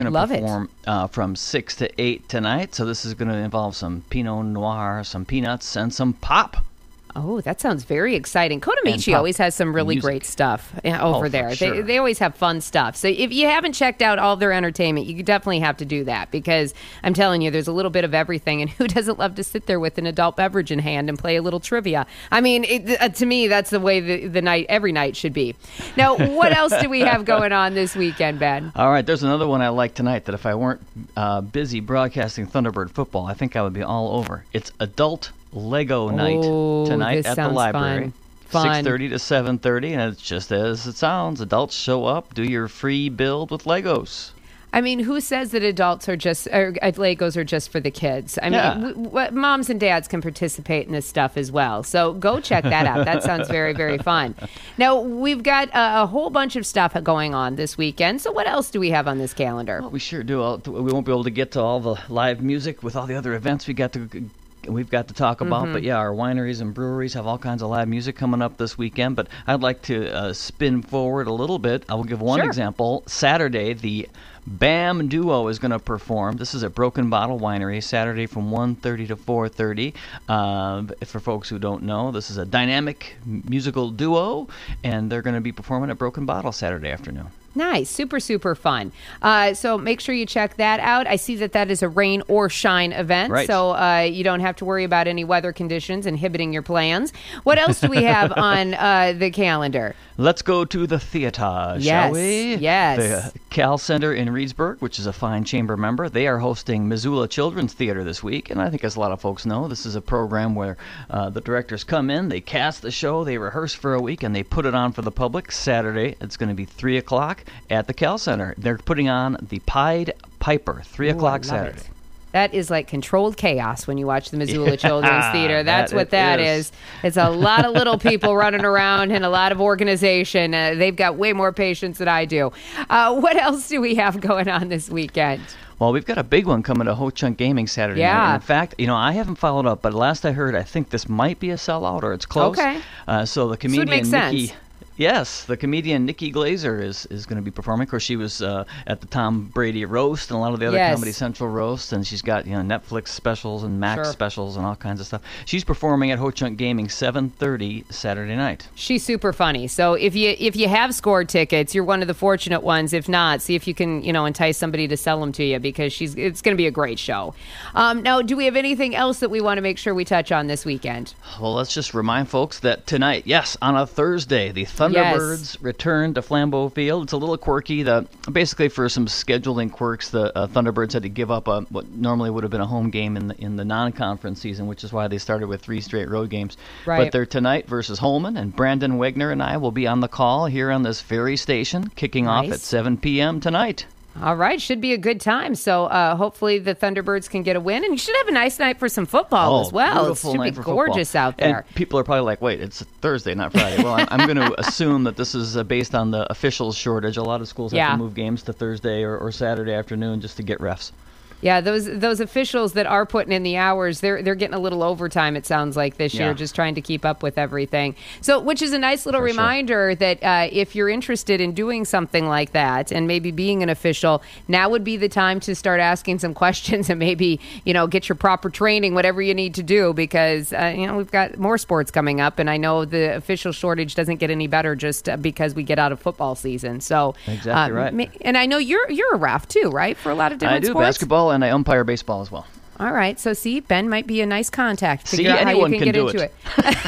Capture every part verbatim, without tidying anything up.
going to Love perform uh, from six to eight tonight. So this is going to involve some Pinot Noir, some peanuts, and some pop. Oh, that sounds very exciting. Kodamichi pop always has some really music. great stuff uh, over Oh, for there. sure. They, they always have fun stuff. So if you haven't checked out all of their entertainment, you definitely have to do that, because I'm telling you, there's a little bit of everything. And who doesn't love to sit there with an adult beverage in hand and play a little trivia? I mean, it, uh, to me, that's the way the, the night, every night should be. Now, what else do we have going on this weekend, Ben? All right, there's another one I like tonight that if I weren't uh, busy broadcasting Thunderbird football, I think I would be all over. It's adult Lego night Oh, tonight this at the sounds library. fun. Fun. six thirty to seven thirty, and it's just as it sounds. Adults show up, do your free build with Legos. I mean, who says that adults are just, or uh, Legos are just for the kids? I mean, Yeah. w- w- moms and dads can participate in this stuff as well. So go check that out. That sounds very, very fun. Now, we've got a, a whole bunch of stuff going on this weekend. So what else do we have on this calendar? Well, we sure do. I'll- We won't be able to get to all the live music with all the other events we got to we've got to talk about. Mm-hmm. But yeah, our wineries and breweries have all kinds of live music coming up this weekend. But I'd like to uh, spin forward a little bit. I will give one Sure. example. Saturday, the BAM Duo is going to perform. This is at Broken Bottle Winery, Saturday from one thirty to four thirty. Uh, for folks who don't know, this is a dynamic musical duo, and they're going to be performing at Broken Bottle Saturday afternoon. Nice. Super, super fun. Uh, so make sure you check that out. I see that that is a rain or shine event. Right. So uh, you don't have to worry about any weather conditions inhibiting your plans. What else do we have on uh, the calendar? Let's go to the theater, Yes, shall we? yes. The Cal Center in Reedsburg, which is a fine chamber member, they are hosting Missoula Children's Theater this week. And I think, as a lot of folks know, this is a program where uh, the directors come in, they cast the show, they rehearse for a week, and they put it on for the public. Saturday, it's going to be three o'clock at the Cal Center. They're putting on the Pied Piper, three Ooh, I o'clock love Saturday. it. That is like controlled chaos when you watch the Missoula Children's Theater. That's that what it that is. is. It's a lot of little people running around and a lot of organization. Uh, they've got way more patience than I do. Uh, what else do we have going on this weekend? Well, we've got a big one coming to Ho Chunk Gaming Saturday Yeah. night. And in fact, you know, I haven't followed up, but last I heard, I think this might be a sellout or it's close. Okay. Uh, so the comedian makes Nikki... sense. Yes, the comedian Nikki Glazer is, is going to be performing. Of course, she was uh, at the Tom Brady roast and a lot of the other Yes. Comedy Central roasts, and she's got, you know, Netflix specials and Max Sure. specials and all kinds of stuff. She's performing at Ho Chunk Gaming seven thirty Saturday night. She's super funny. So if you if you have scored tickets, you're one of the fortunate ones. If not, see if you can, you know, entice somebody to sell them to you, because she's it's going to be a great show. Um, now, do we have anything else that we want to make sure we touch on this weekend? Well, let's just remind folks that tonight, yes, on a Thursday, the Thunderbirds return to Flambeau Field. It's a little quirky. The basically for some scheduling quirks, the uh, Thunderbirds had to give up a, what normally would have been a home game in the in the non-conference season, which is why they started with three straight road games. Right. But they're tonight versus Holman, and Brandon Wegner and I will be on the call here on this very station, kicking off Nice. at seven p.m. tonight. All right, should be a good time. So uh, hopefully the Thunderbirds can get a win, and you should have a nice night for some football Oh, as well. It beautiful should night be for gorgeous football. out there. And people are probably like, wait, it's Thursday, not Friday. Well, I'm, I'm going to assume that this is uh, based on the officials shortage. A lot of schools have Yeah. to move games to Thursday or, or Saturday afternoon just to get refs. Yeah, those those officials that are putting in the hours, they're they're getting a little overtime, it sounds like, this year, Yeah. just trying to keep up with everything. So, which is a nice little For sure. reminder that uh, if you're interested in doing something like that and maybe being an official, now would be the time to start asking some questions and maybe, you know, get your proper training, whatever you need to do, because, uh, you know, we've got more sports coming up, and I know the official shortage doesn't get any better just uh, because we get out of football season. So, Exactly uh, right. ma- And I know you're, you're a ref too, right, for a lot of I different do sports? basketball and I umpire baseball as well. All right. So, see, Ben might be a nice contact. See, Figure out how you anyone can, can get do into it.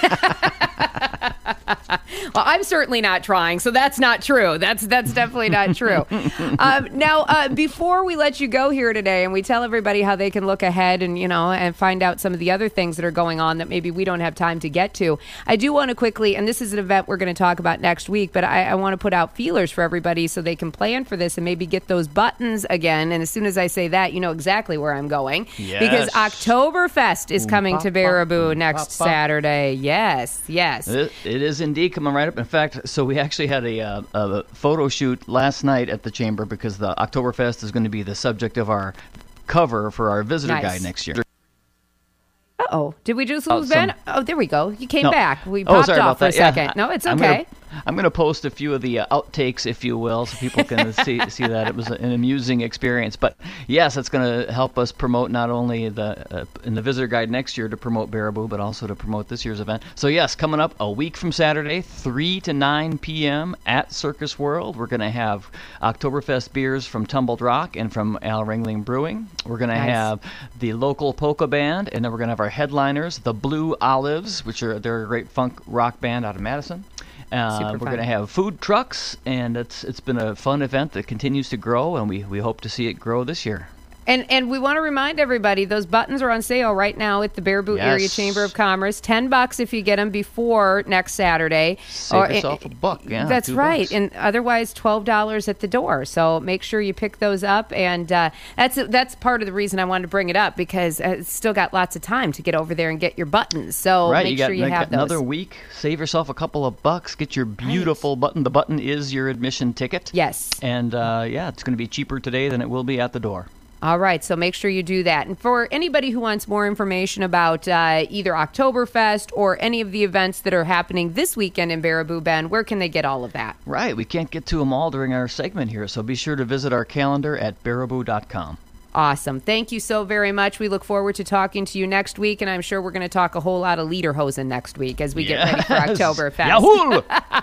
it. Well, I'm certainly not trying, so that's not true. That's that's definitely not true. um, now, uh, before we let you go here today, and we tell everybody how they can look ahead and you know and find out some of the other things that are going on that maybe we don't have time to get to, I do want to quickly, and this is an event we're going to talk about next week, but I, I want to put out feelers for everybody so they can plan for this and maybe get those buttons again. And as soon as I say that, you know exactly where I'm going. Yes. Because Oktoberfest is coming to bop, bop, Baraboo boom, next bop, bop. Saturday. Yes, yes. It, it is indeed coming right up. In fact, so we actually had a, uh, a photo shoot last night at the Chamber because the Oktoberfest is going to be the subject of our cover for our visitor Nice. guide next year. Uh-oh. Did we just Oh, lose Ben? some- Oh, there we go. You came No. back. We Oh, popped sorry off about for a that. Yeah, second. I- No, it's I'm okay. gonna- I'm going to post a few of the uh, outtakes, if you will, so people can see see that it was an amusing experience. But yes, it's going to help us promote not only the uh, in the visitor guide next year to promote Baraboo, but also to promote this year's event. So yes, coming up a week from Saturday, three to nine p.m. at Circus World, we're going to have Oktoberfest beers from Tumbled Rock and from Al Ringling Brewing. We're going to Nice. have the local polka band, and then we're going to have our headliners, the Blue Olives, which are they're a great funk rock band out of Madison. Uh, Super we're fun. going to have food trucks, and it's it's been a fun event that continues to grow, and we, we hope to see it grow this year. And and we want to remind everybody, those buttons are on sale right now at the Baraboo Yes. Area Chamber of Commerce. Ten bucks if you get them before next Saturday. Save Or- yourself a buck. Yeah, That's two right. bucks. And otherwise, twelve dollars at the door. So make sure you pick those up. And uh, that's that's part of the reason I wanted to bring it up, because uh, it's still got lots of time to get over there and get your buttons. So Right, make you got, sure you like have those. another week. Save yourself a couple of bucks. Get your beautiful button. The button is your admission ticket. Yes. And uh, yeah, it's going to be cheaper today than it will be at the door. All right, so make sure you do that. And for anybody who wants more information about uh, either Oktoberfest or any of the events that are happening this weekend in Baraboo Bend, where can they get all of that? Right, we can't get to them all during our segment here, so be sure to visit our calendar at baraboo dot com. Awesome. Thank you so very much. We look forward to talking to you next week, and I'm sure we're going to talk a whole lot of Lederhosen next week as we get ready for Yes. Oktoberfest. Yahoo!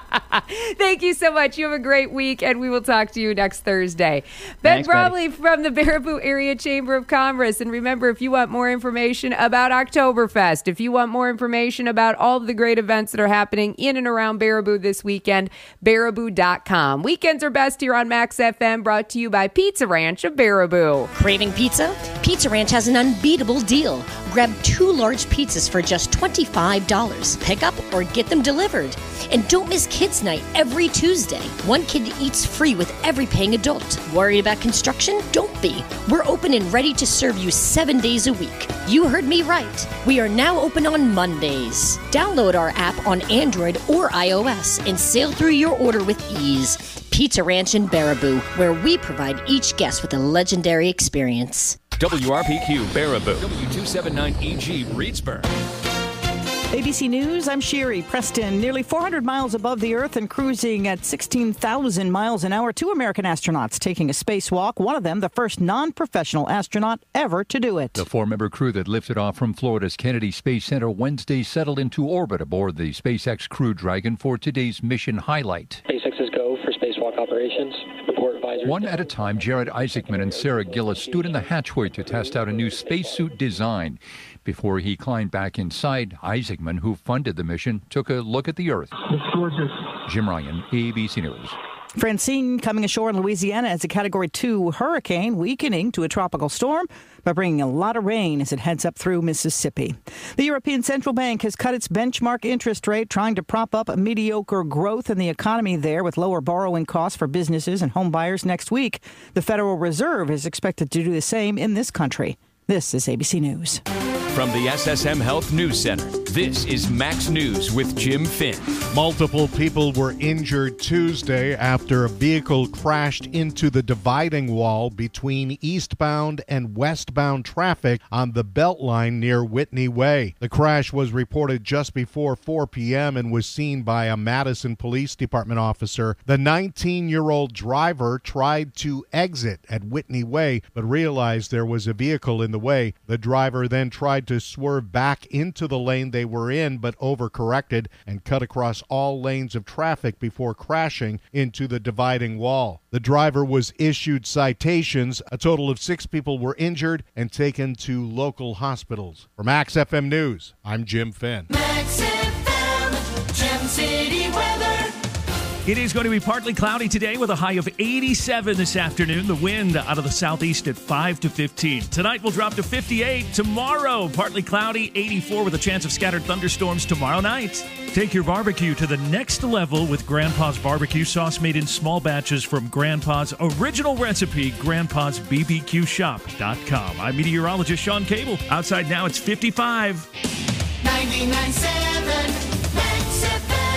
Thank you so much. You have a great week, and we will talk to you next Thursday. Ben Thanks, Patty. Bromley from the Baraboo Area Chamber of Commerce. And remember, if you want more information about Oktoberfest, if you want more information about all of the great events that are happening in and around Baraboo this weekend, baraboo dot com. Weekends are best here on Max F M, brought to you by Pizza Ranch of Baraboo. Craving pizza? Pizza Ranch has an unbeatable deal. Grab two large pizzas for just twenty-five dollars. Pick up or get them delivered. And don't miss Kids Night every Tuesday. One kid eats free with every paying adult. Worried about construction? Don't be. We're open and ready to serve you seven days a week. You heard me right. We are now open on Mondays. Download our app on Android or iOS and sail through your order with ease. Pizza Ranch in Baraboo, where we provide each guest with a legendary experience. W R P Q Baraboo. W two seventy-nine E G Reedsburg. A B C News, I'm Sherry Preston. Nearly four hundred miles above the Earth and cruising at sixteen thousand miles an hour, two American astronauts taking a spacewalk. One of them, the first non-professional astronaut ever to do it. The four-member crew that lifted off from Florida's Kennedy Space Center Wednesday settled into orbit aboard the SpaceX Crew Dragon for today's mission highlight. SpaceX's go for spacewalk operations. Report advisory. One at a time, Jared Isaacman and Sarah Gillis stood in the hatchway to test out a new spacesuit design. Before he climbed back inside, Isaacman, who funded the mission, took a look at the Earth. It's gorgeous. Jim Ryan, A B C News. Francine coming ashore in Louisiana as a Category two hurricane, weakening to a tropical storm, but bringing a lot of rain as it heads up through Mississippi. The European Central Bank has cut its benchmark interest rate, trying to prop up mediocre growth in the economy there with lower borrowing costs for businesses and home buyers next week. The Federal Reserve is expected to do the same in this country. This is A B C News. From the S S M Health News Center, this is Max News with Jim Finn. Multiple people were injured Tuesday after a vehicle crashed into the dividing wall between eastbound and westbound traffic on the Beltline near Whitney Way. The crash was reported just before four p.m. and was seen by a Madison Police Department officer. The nineteen-year-old driver tried to exit at Whitney Way but realized there was a vehicle in the way. The driver then tried to swerve back into the lane they were in but overcorrected and cut across all lanes of traffic before crashing into the dividing wall. The driver was issued citations. A total of six people were injured and taken to local hospitals. For Max F M News, I'm Jim Finn. Max F M, Gem City weather. It is going to be partly cloudy today with a high of eighty-seven this afternoon. The wind out of the southeast at five to fifteen. Tonight will drop to fifty-eight. Tomorrow, partly cloudy, eighty-four with a chance of scattered thunderstorms tomorrow night. Take your barbecue to the next level with Grandpa's barbecue sauce made in small batches from Grandpa's original recipe, grandpas b b q shop dot com. I'm meteorologist Sean Cable. Outside now, it's fifty-five. ninety-nine point seven Max F M.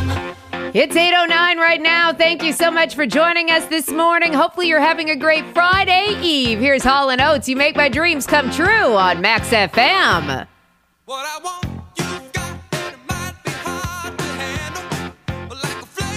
It's eight oh nine right now. Thank you so much for joining us this morning. Hopefully you're having a great Friday Eve. Here's Hall and Oates. You make my dreams come true on Max F M. What I want, you got, and it might be hard to handle, but like a flame.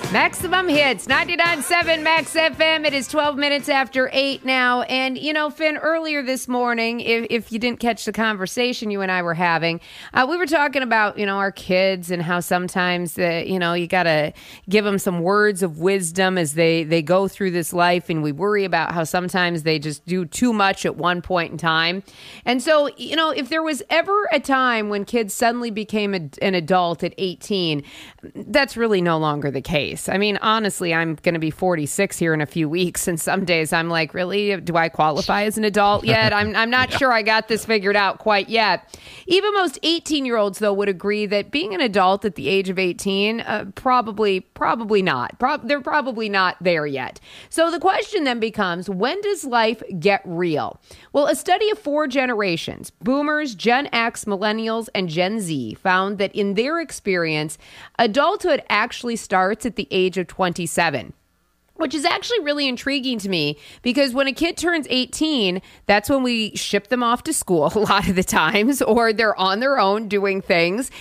Maximum Hits, ninety-nine point seven Max F M. It is twelve minutes after eight now. And, you know, Finn, earlier this morning, if, if you didn't catch the conversation you and I were having, uh, we were talking about, you know, our kids and how sometimes, uh, you know, you got to give them some words of wisdom as they, they go through this life. And we worry about how sometimes they just do too much at one point in time. And so, you know, if there was ever a time when kids suddenly became a, an adult at eighteen, that's really no longer the case. I mean, honestly, I'm going to be forty-six here in a few weeks, and some days I'm like, really, do I qualify as an adult yet? I'm I'm not yeah. sure I got this figured out quite yet. Even most eighteen-year-olds, though, would agree that being an adult at the age of eighteen, uh, probably, probably not. Pro- they're probably not there yet. So the question then becomes, when does life get real? Well, a study of four generations, Boomers, Gen X, Millennials, and Gen Z, found that in their experience, adulthood actually starts at the age of twenty-seven. Which is actually really intriguing to me because when a kid turns eighteen, that's when we ship them off to school a lot of the times, or they're on their own doing things.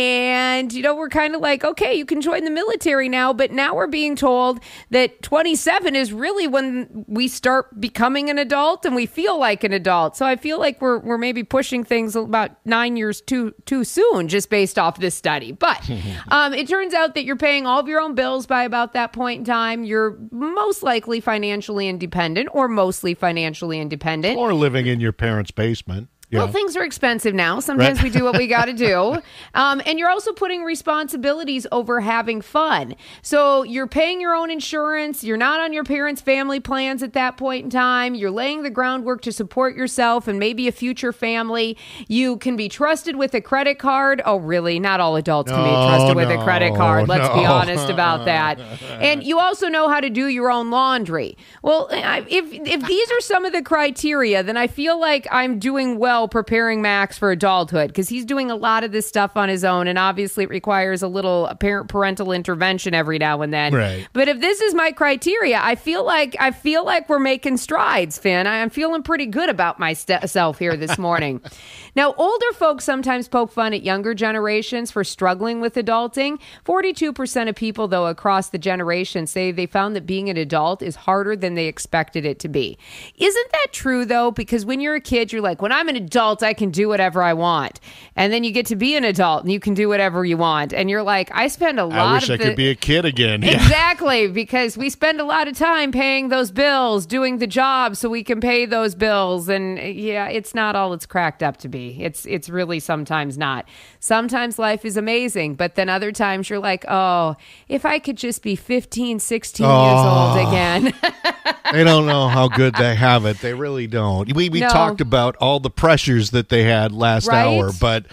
And, you know, we're kind of like, okay, you can join the military now, but now we're being told that twenty-seven is really when we start becoming an adult and we feel like an adult. So I feel like we're we're maybe pushing things about nine years too too soon just based off this study. But um, it turns out that you're paying all of your own bills by about that point in time. You're most likely financially independent or mostly financially independent. Or living in your parents' basement. Yeah. Well, things are expensive now. Sometimes right. we do what we got to do. Um, and you're also putting responsibilities over having fun. So you're paying your own insurance. You're not on your parents' family plans at that point in time. You're laying the groundwork to support yourself and maybe a future family. You can be trusted with a credit card. Oh, really? Not all adults no, can be trusted no, with a credit card. Let's no. be honest about that. And you also know how to do your own laundry. Well, if if these are some of the criteria, then I feel like I'm doing well preparing Max for adulthood because he's doing a lot of this stuff on his own, and obviously it requires a little parent parental intervention every now and then. Right. But if this is my criteria, I feel like I feel like we're making strides, Finn. I'm feeling pretty good about myself here this morning. Now, older folks sometimes poke fun at younger generations for struggling with adulting. forty-two percent of people, though, across the generation say they found that being an adult is harder than they expected it to be. Isn't that true, though? Because when you're a kid, you're like, when I'm an adult, I can do whatever I want. And then you get to be an adult and you can do whatever you want. And you're like, I spend a lot I wish of I the- could be a kid again. Exactly, because we spend a lot of time paying those bills, doing the job so we can pay those bills. And yeah, it's not all it's cracked up to be. It's it's really sometimes not. Sometimes life is amazing, but then other times you're like, oh, if I could just be fifteen, sixteen oh, years old again. They don't know how good they have it. They really don't. We we No. talked about all the pressures that they had last Right? hour, but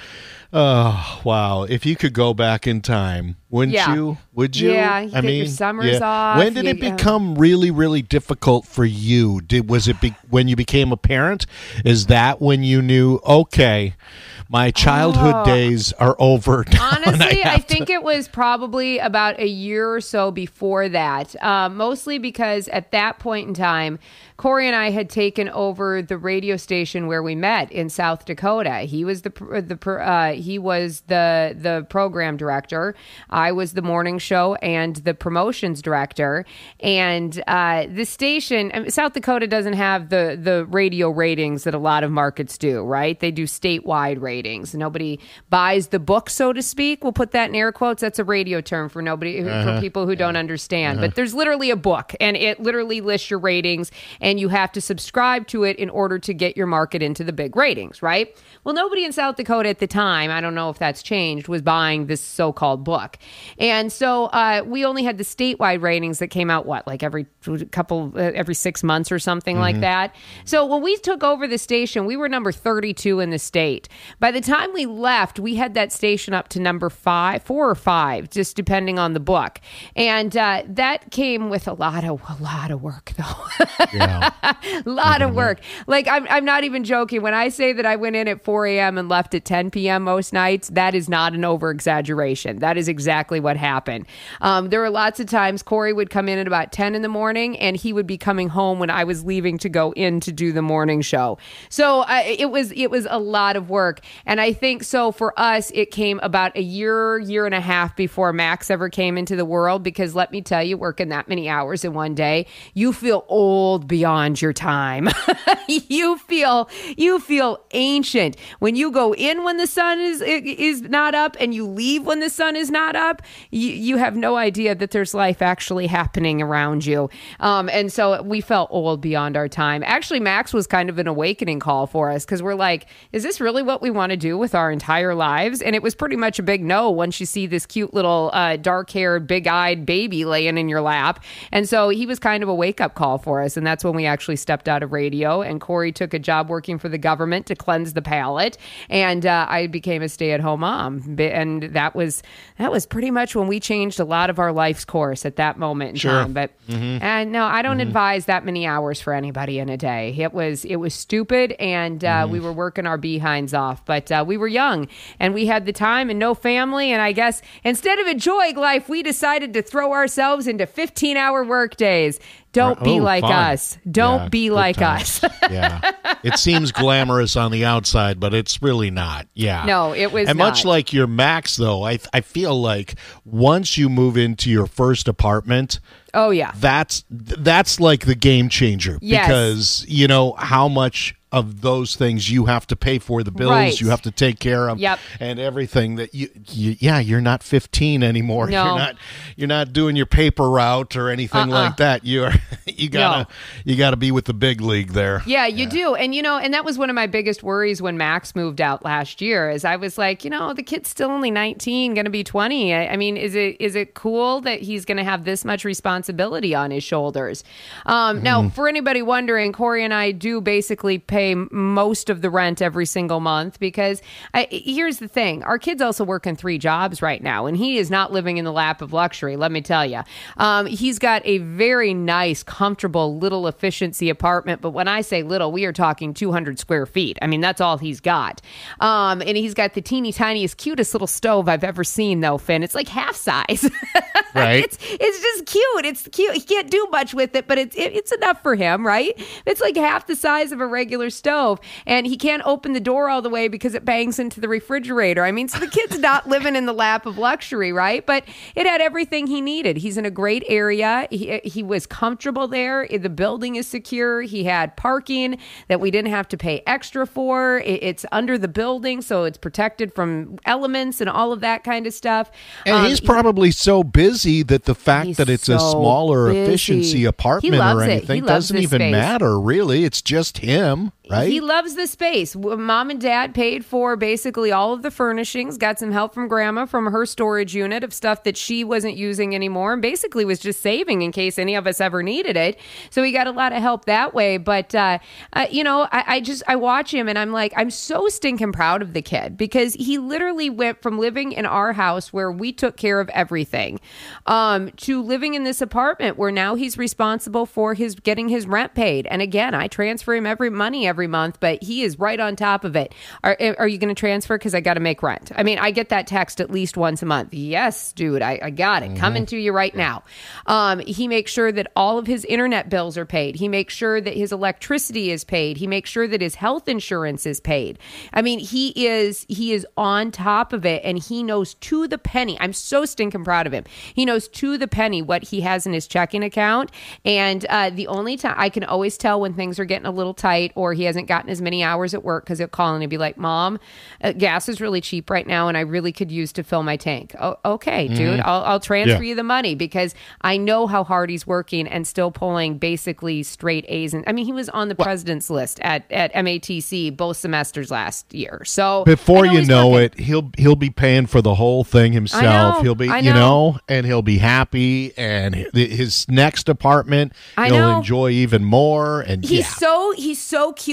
oh wow! If you could go back in time, wouldn't Yeah. you? Would you? Yeah, you I get mean, your summers off, When did you- it become really, really difficult for you? Did was it be, when you became a parent? Is that when you knew? Okay, my childhood Oh. days are over. now and Honestly, I, have to- think it was probably about a year or so before that, uh, mostly because at that point in time, Corey and I had taken over the radio station where we met in South Dakota. He was the pr- the pr- uh, he was the the program director. I was the morning show and the promotions director. And uh, the station, I mean, South Dakota doesn't have the the radio ratings that a lot of markets do, right? They do statewide ratings. Nobody buys the book, so to speak. We'll put that in air quotes. That's a radio term for nobody who Uh-huh. for people who don't understand. Uh-huh. But there's literally a book, and it literally lists your ratings, and you have to subscribe to it in order to get your market into the big ratings, right? Well, nobody in South Dakota at the time, I don't know if that's changed, was buying this so-called book. And so uh, we only had the statewide ratings that came out, what, like every couple, uh, every six months or something Mm-hmm. like that. So when we took over the station, we were number thirty-two in the state. By the time we left, we had that station up to number five, four or five, just depending on the book. And uh, that came with a lot of, a lot of work, though. Yeah. A lot of work. Like, I'm, I'm not even joking. When I say that I went in at four a.m. and left at ten p.m. most nights, that is not an over-exaggeration. That is exactly exactly what happened. Um, there were lots of times Corey would come in at about ten in the morning, and he would be coming home when I was leaving to go in to do the morning show. So uh, it was it was a lot of work. And I think so for us, it came about a year, year and a half before Max ever came into the world, because let me tell you, working that many hours in one day, you feel old beyond your time. you feel you feel ancient. When you go in when the sun is is not up and you leave when the sun is not up, you, you have no idea that there's life actually happening around you. Um, and so we felt old beyond our time. Actually, Max was kind of an awakening call for us, because we're like, is this really what we want to do with our entire lives? And it was pretty much a big no once you see this cute little uh, dark-haired, big-eyed baby laying in your lap. And so he was kind of a wake-up call for us. And that's when we actually stepped out of radio. And Corey took a job working for the government to cleanse the palate. And uh, I became a stay-at-home mom. And that was that was pretty much when we changed a lot of our life's course at that moment in Sure. time. But Mhm. and no, I don't Mhm. advise that many hours for anybody in a day. It was it was stupid, and uh, Mhm. we were working our behinds off. But uh, we were young, and we had the time and no family. And I guess instead of enjoying life, we decided to throw ourselves into fifteen-hour work days. Don't be Oh, like fun. us. Don't Yeah, be good like times. us. Yeah. It seems glamorous on the outside, but it's really not. Yeah. No, it was And much not. like your Max, though, I I feel like once you move into your first apartment, Oh, yeah. that's that's like the game changer. Yes. Because you know how much of those things you have to pay for, the bills Right. you have to take care of, Yep. and everything that you, you yeah you're not fifteen anymore. No. You're not you're not doing your paper route or anything Uh-uh. like that. You're you gotta you gotta be with the big league there. Yeah, you do. And, you know, and that was one of my biggest worries when Max moved out last year, is I was like, you know, the kid's still only nineteen, going to be twenty. I, I mean, is it is it cool that he's going to have this much responsibility on his shoulders? Um, Now, for anybody wondering, Corey and I do basically pay most of the rent every single month, because I, here's the thing. Our kid's also working three jobs right now, and he is not living in the lap of luxury, let me tell you. Um, he's got a very nice, comfortable, little efficiency apartment. But when I say little, we are talking two hundred square feet. I mean, that's all he's got. Um, and he's got the teeny tiniest, cutest little stove I've ever seen, though, Finn. It's like half size. Right. It's it's just cute. It's cute. He can't do much with it, but it's it, it's enough for him, right? It's like half the size of a regular stove, and he can't open the door all the way because it bangs into the refrigerator. I mean, so the kid's not living in the lap of luxury, right? But it had everything he needed. He's in a great area. He he was comfortable there. The building is secure. He had parking that we didn't have to pay extra for. It, it's under the building, so it's protected from elements and all of that kind of stuff. And Um, he's probably so busy that the fact He's that it's a so smaller busy. efficiency He apartment loves or it. anything He loves doesn't this even space. matter, really. It's just him, right? He loves the space. W- Mom and Dad paid for basically all of the furnishings, got some help from Grandma from her storage unit of stuff that she wasn't using anymore, and basically was just saving in case any of us ever needed it. So he got a lot of help that way. But, uh, uh, you know, I, I just, I watch him and I'm like, I'm so stinking proud of the kid, because he literally went from living in our house where we took care of everything um, to living in this apartment where now he's responsible for his getting his rent paid. And again, I transfer him every money every month, but he is right on top of it. Are, are you going to transfer? Because I got to make rent. I mean, I get that text at least once a month. Yes, dude, I, I got it. Coming to you right now. Um, he makes sure that all of his internet bills are paid. He makes sure that his electricity is paid. He makes sure that his health insurance is paid. I mean, he is he is on top of it, and he knows to the penny. I'm so stinking proud of him. He knows to the penny what he has in his checking account. And uh, the only time I can always tell when things are getting a little tight or he hasn't gotten as many hours at work, because he'll call and he'll be like, Mom, uh, gas is really cheap right now and I really could use to fill my tank. Oh, okay, dude, Mhm. I'll, I'll transfer Yeah. you the money, because I know how hard he's working and still pulling basically straight A's. And I mean, he was on the president's list at, at M A T C both semesters last year. So Before I you he's know working. it, he'll he'll be paying for the whole thing himself. know, he'll be, I you know. know, and he'll be happy. And his next apartment, I he'll know. enjoy even more. And He's yeah, so he's so cute.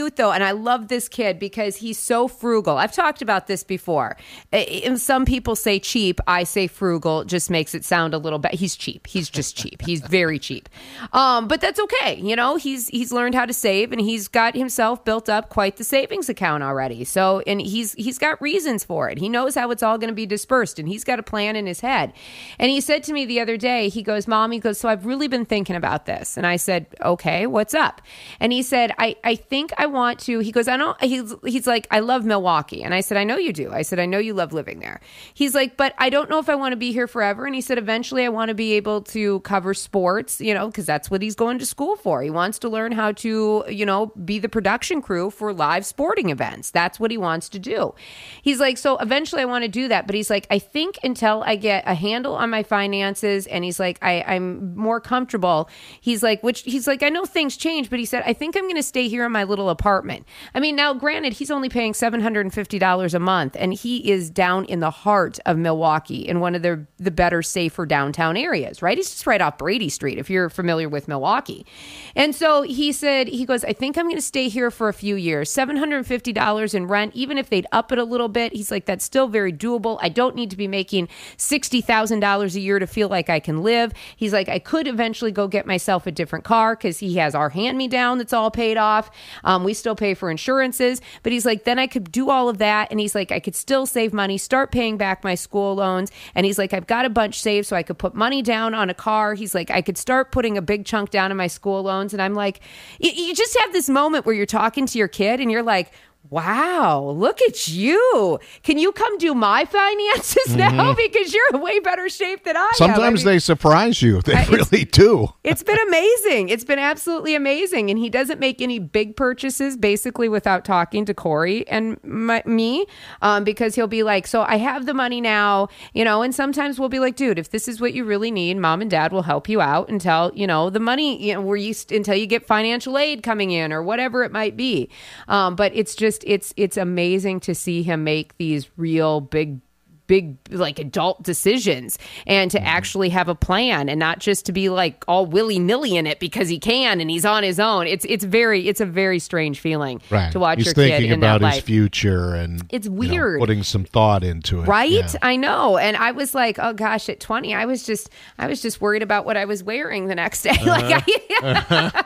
cute, though, and I love this kid because he's so frugal. I've talked about this before. And some people say cheap. I say frugal. It just makes it sound a little bit. He's cheap. He's just cheap. He's very cheap. Um, but that's okay. You know, he's he's learned how to save, and he's got himself built up quite the savings account already. So, and he's he's got reasons for it. He knows how it's all going to be dispersed, and he's got a plan in his head. And he said to me the other day, he goes, Mom, he goes, so I've really been thinking about this. And I said, okay, what's up? And he said, I, I think I want to, he goes, I don't, he's, he's like, I love Milwaukee. And I said, I know you do. I said, I know you love living there. He's like, but I don't know if I want to be here forever. And he said, eventually I want to be able to cover sports, you know, because that's what he's going to school for. He wants to learn how to, you know, be the production crew for live sporting events. That's what he wants to do. He's like, so eventually I want to do that. But he's like, I think until I get a handle on my finances, and he's like, I, I'm more comfortable. He's like, which he's like, I know things change, but he said, I think I'm going to stay here in my little apartment. I mean, now granted, he's only paying seven hundred fifty dollars a month, and he is down in the heart of Milwaukee in one of the, the better, safer downtown areas, right? He's just right off Brady Street, if you're familiar with Milwaukee. And so he said, he goes, I think I'm going to stay here for a few years. seven hundred fifty dollars in rent, even if they'd up it a little bit, he's like, that's still very doable. I don't need to be making sixty thousand dollars a year to feel like I can live. He's like, I could eventually go get myself a different car because he has our hand-me-down that's all paid off. Um, we still pay for insurances, but he's like, then I could do all of that. And he's like, I could still save money, start paying back my school loans. And he's like, I've got a bunch saved so I could put money down on a car. He's like, I could start putting a big chunk down in my school loans. And I'm like, you, you just have this moment where you're talking to your kid and you're like, wow, look at you. Can you come do my finances now? Mm-hmm. Because you're in way better shape than I Sometimes am. Sometimes I mean, they surprise you. They I, really do. It's been amazing. It's been absolutely amazing. And he doesn't make any big purchases basically without talking to Corey and my, me um, because he'll be like, so I have the money now, you know, and sometimes we'll be like, dude, if this is what you really need, mom and dad will help you out until, you know, the money, you know, where you, until you get financial aid coming in or whatever it might be. Um, but it's just, It's it's amazing to see him make these real big, big, like adult decisions and to actually have a plan and not just to be like all willy-nilly in it because he can and he's on his own. It's it's very it's a very strange feeling right. to watch he's your kid in that life. He's thinking about his future and it's weird. You know, putting some thought into it. Right? Yeah. I know. And I was like, oh gosh, at twenty, I was just I was just worried about what I was wearing the next day. Uh-huh. Like I,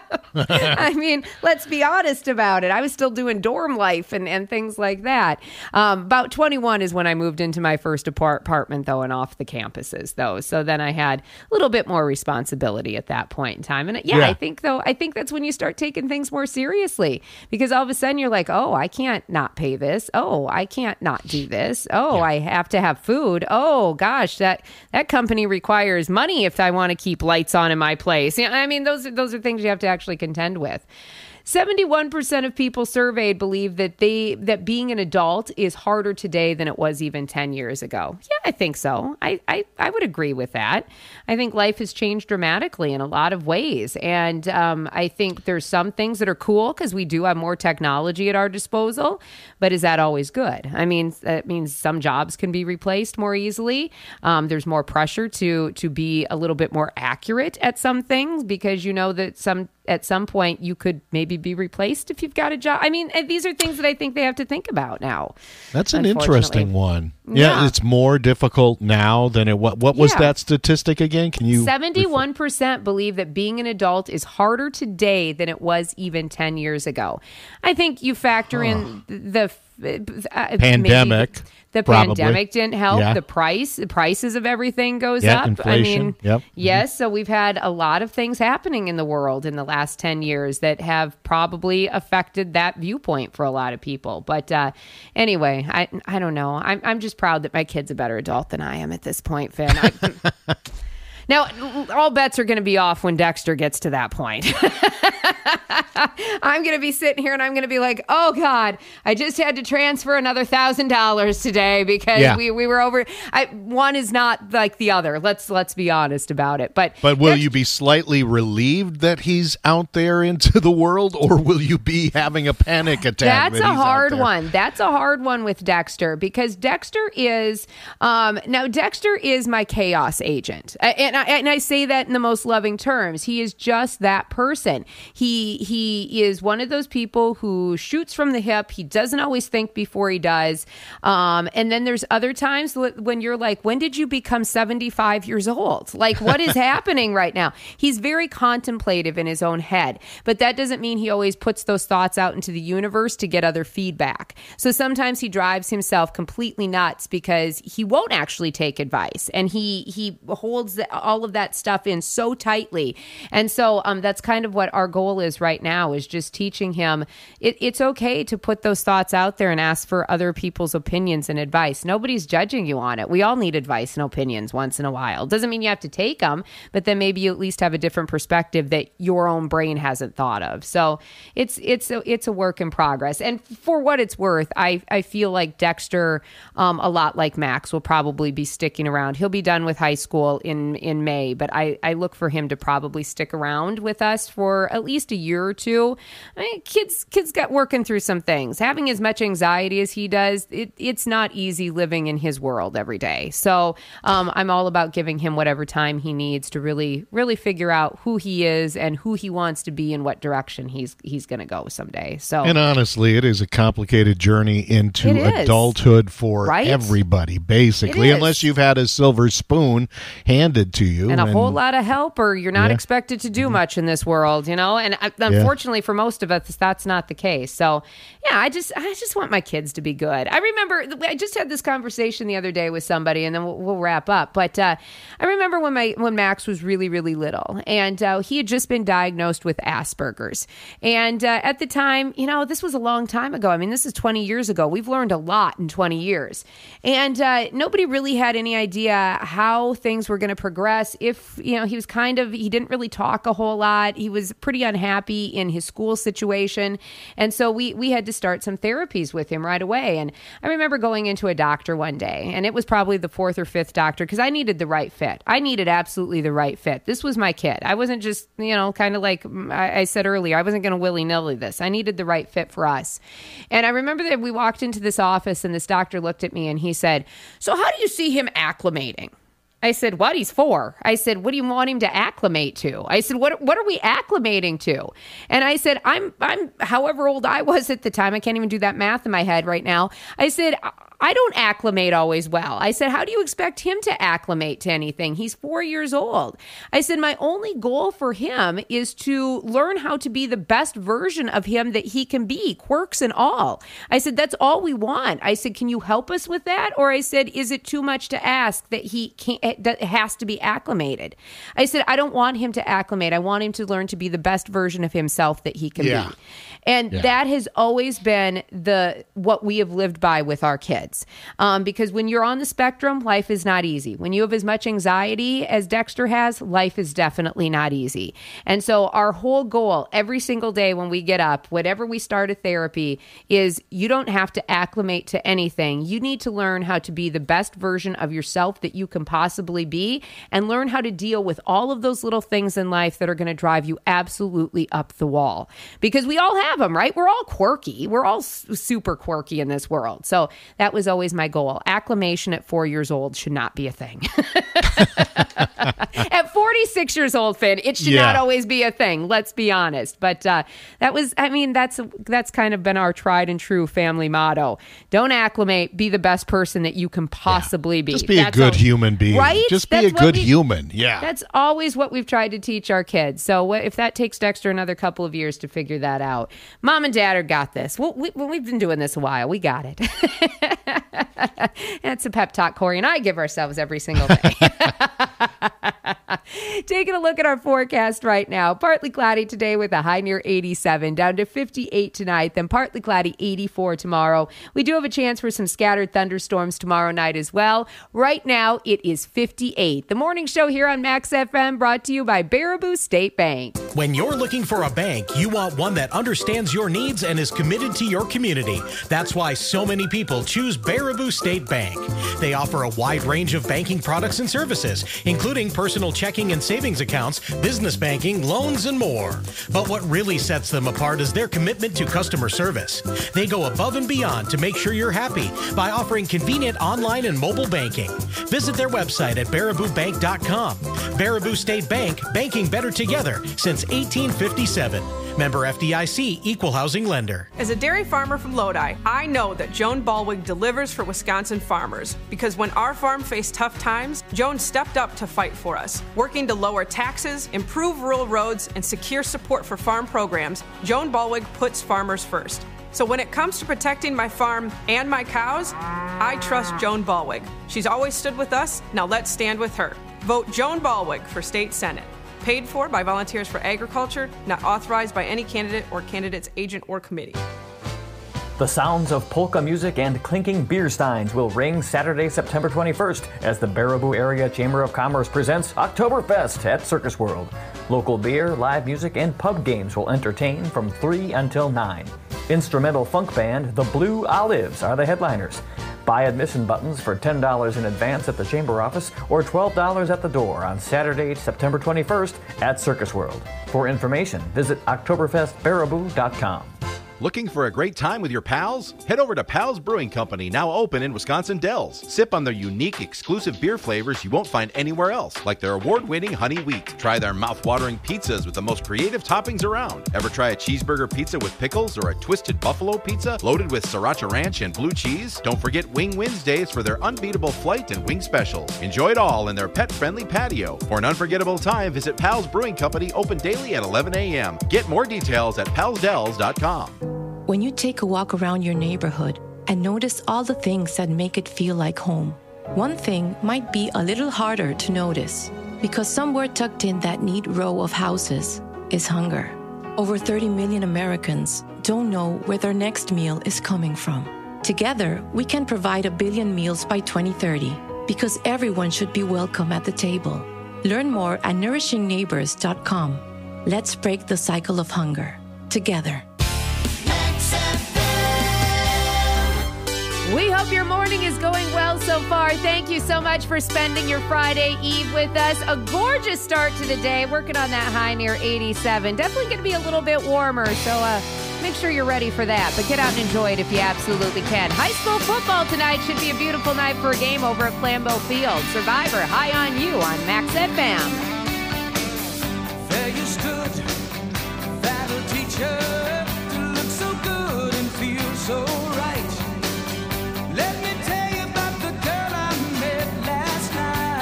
I mean, let's be honest about it. I was still doing dorm life and, and things like that. Um, about twenty-one is when I moved into my first apartment, though, and off the campuses, though. So then I had a little bit more responsibility at that point in time. And yeah, yeah, I think, though, I think that's when you start taking things more seriously because all of a sudden you're like, oh, I can't not pay this. Oh, I can't not do this. Oh, yeah. I have to have food. Oh, gosh, that, that company requires money if I want to keep lights on in my place. You know, I mean, those are, those are things you have to actually contend with. seventy-one percent of people surveyed believe that they that being an adult is harder today than it was even ten years ago. Yeah, I think so. I, I, I would agree with that. I think life has changed dramatically in a lot of ways. And um, I think there's some things that are cool because we do have more technology at our disposal. But is that always good? I mean, that means some jobs can be replaced more easily. Um, there's more pressure to to be a little bit more accurate at some things because you know that some at some point you could maybe be replaced if you've got a job. I mean, these are things that I think they have to think about now. That's an interesting one. Yeah, yeah, it's more difficult now than it was. What was yeah. that statistic again? Can you? seventy-one percent believe that being an adult is harder today than it was even ten years ago. I think you factor huh. in the uh, pandemic. Maybe, The Probably. pandemic didn't help. Yeah. The price, the prices of everything goes yeah, up. Inflation. I mean, yep. yes. So we've had a lot of things happening in the world in the last ten years that have probably affected that viewpoint for a lot of people. But uh, anyway, I I don't know. I'm I'm just proud that my kid's a better adult than I am at this point, Finn. I, Now, all bets are going to be off when Dexter gets to that point. I'm going to be sitting here and I'm going to be like, oh, God, I just had to transfer another one thousand dollars today because yeah. we, we were over. I, one is not like the other. Let's let's be honest about it. But but will you be slightly relieved that he's out there into the world, or will you be having a panic attack? That's that a hard one. That's a hard one with Dexter because Dexter is, um, now Dexter is my chaos agent. And I, and I say that in the most loving terms. He is just that person. He he is one of those people who shoots from the hip. He doesn't always think before he does. Um, and then there's other times when you're like, when did you become seventy-five years old? Like, what is happening right now? He's very contemplative in his own head, but that doesn't mean he always puts those thoughts out into the universe to get other feedback. So sometimes he drives himself completely nuts because he won't actually take advice, and he he holds all of that stuff in so tightly. And so um, that's kind of what our goal is right now, is just teaching him it, it's okay to put those thoughts out there and ask for other people's opinions and advice. Nobody's judging you on it. We all need advice and opinions once in a while. Doesn't mean you have to take them, but then maybe you at least have a different perspective that your own brain hasn't thought of. So it's it's a, it's a work in progress. And for what it's worth, I, I feel like Dexter, um, a lot like Max, will probably be sticking around. He'll be done with high school in, in May, but I, I look for him to probably stick around with us for at least a year or two. I mean, kids kids got working through some things. Having as much anxiety as he does, it, it's not easy living in his world every day. So um, I'm all about giving him whatever time he needs to really, really figure out who he is and who he wants to be and what direction he's he's going to go someday. So, and honestly, it is a complicated journey into adulthood for right? everybody, basically, unless you've had a silver spoon handed to you. And a and, whole lot of help, or you're not yeah. expected to do mm-hmm. much in this world, you know? And I, unfortunately yeah. for most of us, that's not the case. So, yeah, I just I just want my kids to be good. I remember, I just had this conversation the other day with somebody, and then we'll, we'll wrap up. But uh, I remember when my when Max was really, really little, and uh, he had just been diagnosed with Asperger's. And uh, at the time, you know, this was a long time ago. I mean, this is twenty years ago. We've learned a lot in twenty years. And uh, nobody really had any idea how things were going to progress. If, you know, he was kind of, he didn't really talk a whole lot. He was pretty unhappy in his school situation. And so we, we had to start some therapies with him right away. And I remember going into a doctor one day, and it was probably the fourth or fifth doctor, because I needed the right fit. I needed absolutely the right fit. This was my kid. I wasn't just, you know, kind of like I, I said earlier, I wasn't going to willy-nilly this. I needed the right fit for us. And I remember that we walked into this office, and this doctor looked at me and he said, "So how do you see him acclimating?" I said, "What? He's four." I said, "What do you want him to acclimate to?" I said, "What what are we acclimating to?" And I said, I'm I'm however old I was at the time. I can't even do that math in my head right now. I said, I don't acclimate always well. I said, how do you expect him to acclimate to anything? He's four years old. I said, my only goal for him is to learn how to be the best version of him that he can be, quirks and all. I said, that's all we want. I said, can you help us with that? Or I said, is it too much to ask that he can't, that has to be acclimated? I said, I don't want him to acclimate. I want him to learn to be the best version of himself that he can yeah. be. And yeah. that has always been the what we have lived by with our kids. Um, because when you're on the spectrum, life is not easy. When you have as much anxiety as Dexter has, life is definitely not easy. And so our whole goal every single day when we get up, whenever we start a therapy, is you don't have to acclimate to anything. You need to learn how to be the best version of yourself that you can possibly be, and learn how to deal with all of those little things in life that are going to drive you absolutely up the wall. Because we all have them, right? We're all quirky. We're all s- super quirky in this world. So that was always my goal. Acclimation at four years old should not be a thing. At forty-six years old, Finn, it should Yeah. not always be a thing. Let's be honest. But uh, that was, I mean, that's that's kind of been our tried and true family motto. Don't acclimate. Be the best person that you can possibly be. Just be That's a good all- human being. Right? Just be That's a what good we- human. Yeah. That's always what we've tried to teach our kids. So what, if that takes Dexter another couple of years to figure that out, Mom and Dad are got this. Well, we, we've been doing this a while. We got it. That's a pep talk Corey and I give ourselves every single day. Taking a look at our forecast right now. Partly cloudy today with a high near eighty-seven, down to fifty-eight tonight, then partly cloudy eighty-four tomorrow. We do have a chance for some scattered thunderstorms tomorrow night as well. Right now, it is fifty-eight. The morning show here on Max F M brought to you by Baraboo State Bank. When you're looking for a bank, you want one that understands your needs and is committed to your community. That's why so many people choose Baraboo State Bank. They offer a wide range of banking products and services, including personal checking and savings savings accounts, business banking, loans, and more. But what really sets them apart is their commitment to customer service. They go above and beyond to make sure you're happy by offering convenient online and mobile banking. Visit their website at baraboo bank dot com. Baraboo State Bank, banking better together since eighteen fifty-seven. Member F D I C, Equal Housing Lender. As a dairy farmer from Lodi, I know that Joan Ballwig delivers for Wisconsin farmers because when our farm faced tough times, Joan stepped up to fight for us. Working to lower taxes, improve rural roads, and secure support for farm programs, Joan Ballwig puts farmers first. So when it comes to protecting my farm and my cows, I trust Joan Ballwig. She's always stood with us. Now let's stand with her. Vote Joan Ballwig for State Senate. Paid for by Volunteers for Agriculture, not authorized by any candidate or candidate's agent or committee. The sounds of polka music and clinking beer steins will ring Saturday, September twenty-first as the Baraboo Area Chamber of Commerce presents Oktoberfest at Circus World. Local beer, live music, and pub games will entertain from three until nine. Instrumental funk band The Blue Olives are the headliners. Buy admission buttons for ten dollars in advance at the Chamber office or twelve dollars at the door on Saturday, September twenty-first at Circus World. For information, visit oktoberfest baraboo dot com. Looking for a great time with your pals? Head over to Pals Brewing Company, now open in Wisconsin Dells. Sip on their unique, exclusive beer flavors you won't find anywhere else, like their award-winning Honey Wheat. Try their mouth-watering pizzas with the most creative toppings around. Ever try a cheeseburger pizza with pickles or a twisted buffalo pizza loaded with sriracha ranch and blue cheese? Don't forget Wing Wednesdays for their unbeatable flight and wing specials. Enjoy it all in their pet-friendly patio. For an unforgettable time, visit Pals Brewing Company, open daily at eleven a.m. Get more details at pals dells dot com. When you take a walk around your neighborhood and notice all the things that make it feel like home, one thing might be a little harder to notice because somewhere tucked in that neat row of houses is hunger. Over thirty million Americans don't know where their next meal is coming from. Together, we can provide a billion meals by twenty thirty because everyone should be welcome at the table. Learn more at nourishing neighbors dot com. Let's break the cycle of hunger together. We hope your morning is going well so far. Thank you so much for spending your Friday Eve with us. A gorgeous start to the day. Working on that high near eighty-seven. Definitely going to be a little bit warmer, so uh, make sure you're ready for that. But get out and enjoy it if you absolutely can. High school football tonight should be a beautiful night for a game over at Flambeau Field. Survivor, High on You on Max F M. There you stood, that'll teach her to look so good and feel so right. Let me tell you about the girl I met last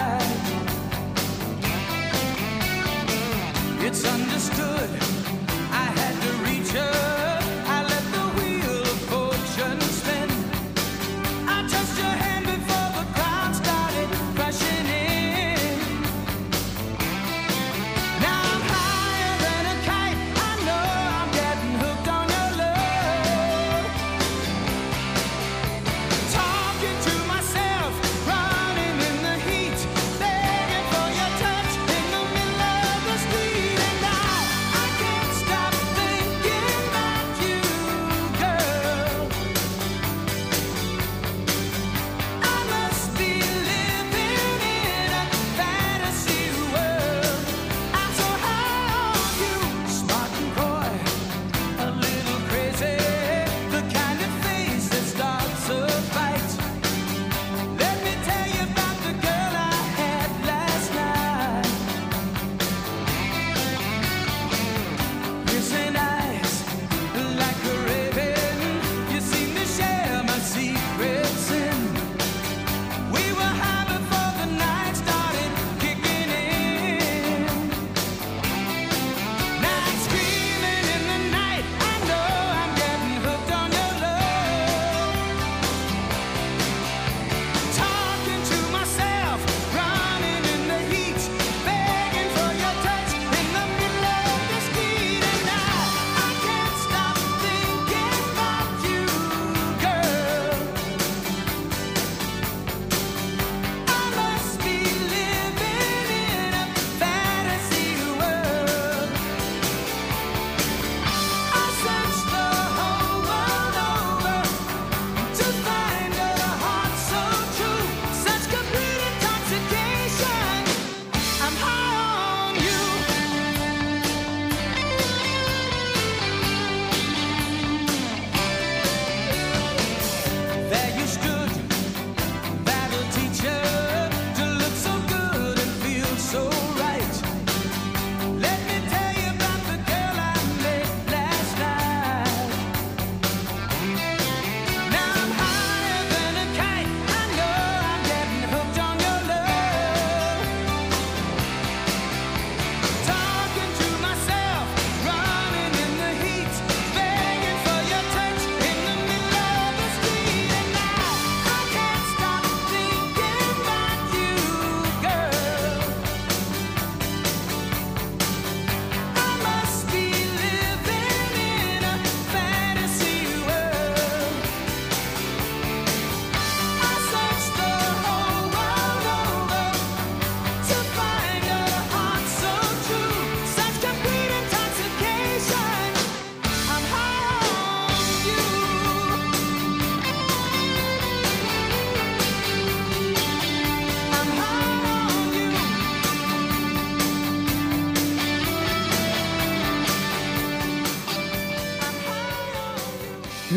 night. It's understood I had to reach her. I let the wheel of fortune spin. I touched your hand before the crowd started rushing in. Now I'm higher than a kite. I know I'm getting hooked on your love. Talking to myself, running in the heat, begging for your touch in the middle of the street. And now I can't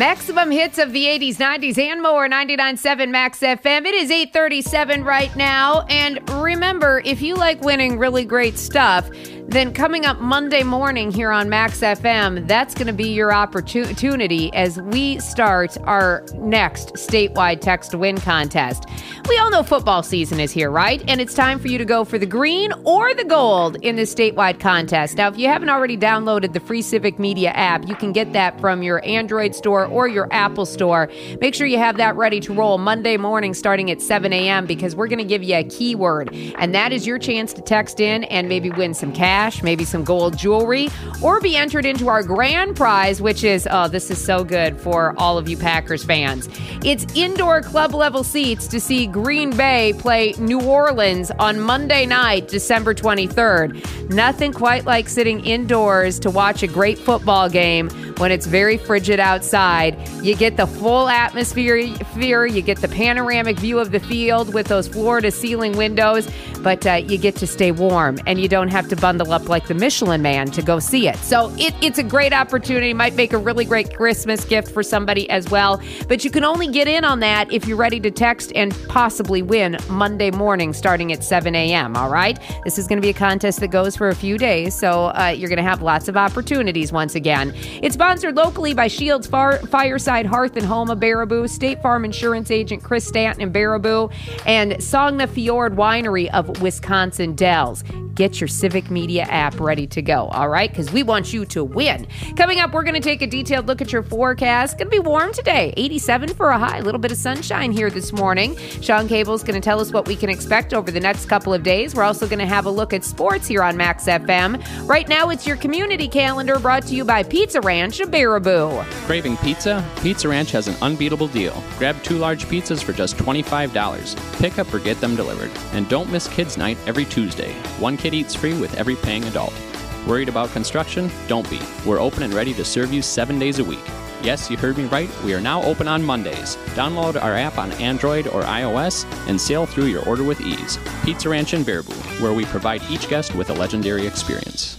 Maximum hits of the eighties, nineties, and more. ninety-nine point seven Max F M. It is eight thirty-seven right now. And remember, if you like winning really great stuff, then coming up Monday morning here on Max F M, that's going to be your opportunity as we start our next statewide text to win contest. We all know football season is here, right? And it's time for you to go for the green or the gold in this statewide contest. Now, if you haven't already downloaded the free Civic Media app, you can get that from your Android store or your Apple store. Make sure you have that ready to roll Monday morning starting at seven a.m. because we're going to give you a keyword, and that is your chance to text in and maybe win some cash, maybe some gold jewelry, or be entered into our grand prize, which is, oh, this is so good for all of you Packers fans. It's indoor club level seats to see Green Bay play New Orleans on Monday night, December twenty-third. Nothing quite like sitting indoors to watch a great football game when it's very frigid outside. You get the full atmosphere, you get the panoramic view of the field with those floor-to-ceiling windows, but uh, you get to stay warm, and you don't have to bundle up like the Michelin Man to go see it. So it, it's a great opportunity. Might make a really great Christmas gift for somebody as well. But you can only get in on that if you're ready to text and possibly win Monday morning starting at seven a.m., all right? This is going to be a contest that goes for a few days, so uh, you're going to have lots of opportunities once again. It's sponsored locally by Shields Far- Fireside Hearth and Home of Baraboo, State Farm Insurance Agent Chris Stanton in Baraboo, and Sogna Fjord Winery of Wisconsin Dells. Get your Civic Media app ready to go, all right? Because we want you to win. Coming up, we're going to take a detailed look at your forecast. Going to be warm today, eighty-seven for a high. A little bit of sunshine here this morning. Sean Cable's going to tell us what we can expect over the next couple of days. We're also going to have a look at sports here on Max F M. Right now, it's your community calendar brought to you by Pizza Ranch of Baraboo. Craving pizza? Pizza Ranch has an unbeatable deal. Grab two large pizzas for just twenty-five dollars. Pick up or get them delivered. And don't miss Kids Night every Tuesday. One kid eats free with every paying adult. Worried about construction? Don't be. We're open and ready to serve you seven days a week. Yes, you heard me right. We are now open on Mondays. Download our app on Android or iOS and sail through your order with ease. Pizza Ranch in Baraboo, where we provide each guest with a legendary experience.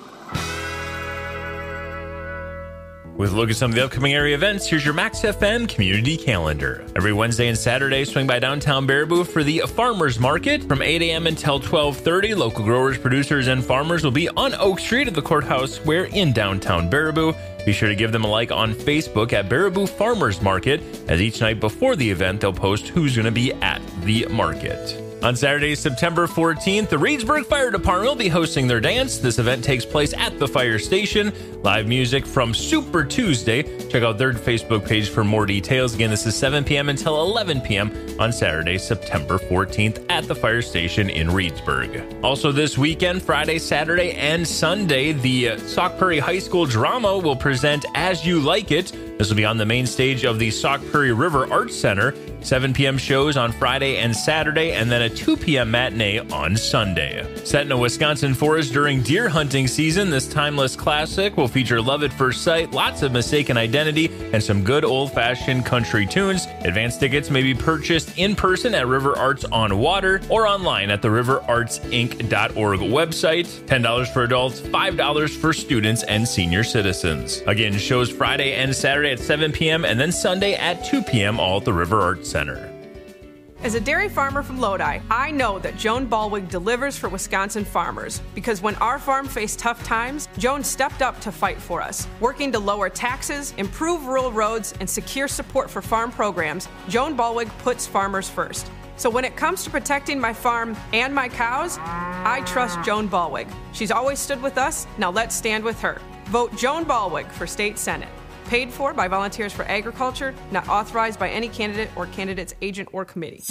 With a look at some of the upcoming area events, here's your Max F M community calendar. Every Wednesday and Saturday, swing by downtown Baraboo for the Farmers Market. From eight a.m. until twelve thirty, local growers, producers, and farmers will be on Oak Street at the Courthouse Square in downtown Baraboo. Be sure to give them a like on Facebook at Baraboo Farmers Market, as each night before the event, they'll post who's going to be at the market. On Saturday, September fourteenth, the Reedsburg Fire Department will be hosting their dance. This event takes place at the fire station. Live music from Super Tuesday. Check out their Facebook page for more details. Again, this is seven p.m. until eleven p.m. on Saturday, September fourteenth at the fire station in Reedsburg. Also this weekend, Friday, Saturday, and Sunday, the Sauk Prairie High School Drama will present As You Like It. This will be on the main stage of the Sauk Prairie River Arts Center. seven p.m. shows on Friday and Saturday, and then a two p.m. matinee on Sunday. Set in a Wisconsin forest during deer hunting season, this timeless classic will feature Love at First Sight, lots of Mistaken Identity, and some good old-fashioned country tunes. Advance tickets may be purchased in person at River Arts on Water or online at the river arts inc dot org website. ten dollars for adults, five dollars for students and senior citizens. Again, shows Friday and Saturday at seven p.m. and then Sunday at two p.m. all at the River Arts Center. As a dairy farmer from Lodi, I know that Joan Ballwig delivers for Wisconsin farmers, because when our farm faced tough times, Joan stepped up to fight for us. Working to lower taxes, improve rural roads, and secure support for farm programs, Joan Ballwig puts farmers first. So when it comes to protecting my farm and my cows, I trust Joan Ballwig. She's always stood with us, now let's stand with her. Vote Joan Ballwig for State Senate. Paid for by Volunteers for Agriculture, not authorized by any candidate or candidate's agent or committee.